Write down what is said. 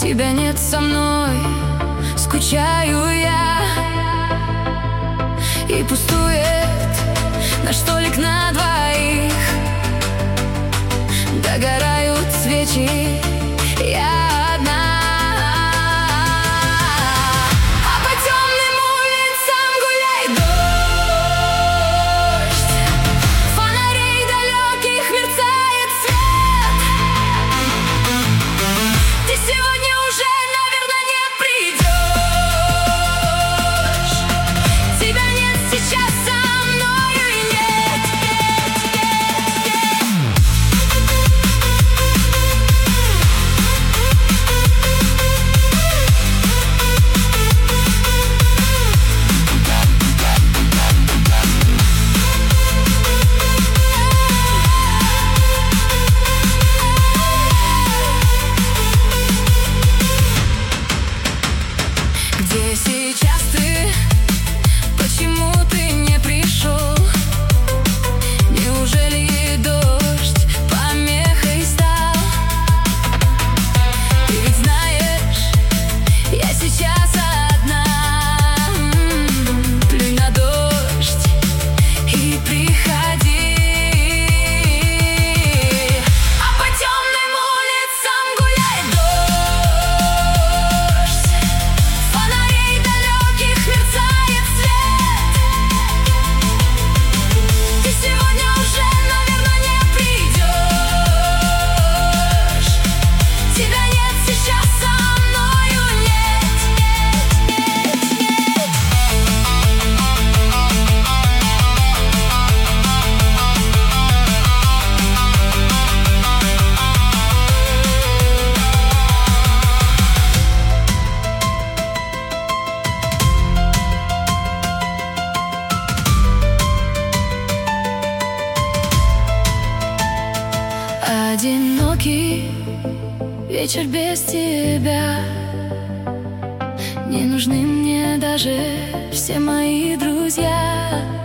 Тебя нет со мной, скучаю я. И пустует наш столик на двоих. Догорают свечи, я одна. А по темным улицам гуляет дождь. Фонарей далеких мерцает свет. Ты сегодня уже, наверное, не придешь. Тебя нет сейчас со мною и нет. Где сейчас ты? Почему ты не пришел? Неужели дождь помехой стал? Ты ведь знаешь, я сейчас одна. Плюнь на дождь и приходи. А по темным улицам гуляет дождь. Фонарей далеких мерцает свет. Ты сегодня уже, наверное, не придешь. Тебя нет сейчас со мною, нет, нет, нет. Одинокий вечер без тебя. Не нужны мне даже все мои друзья.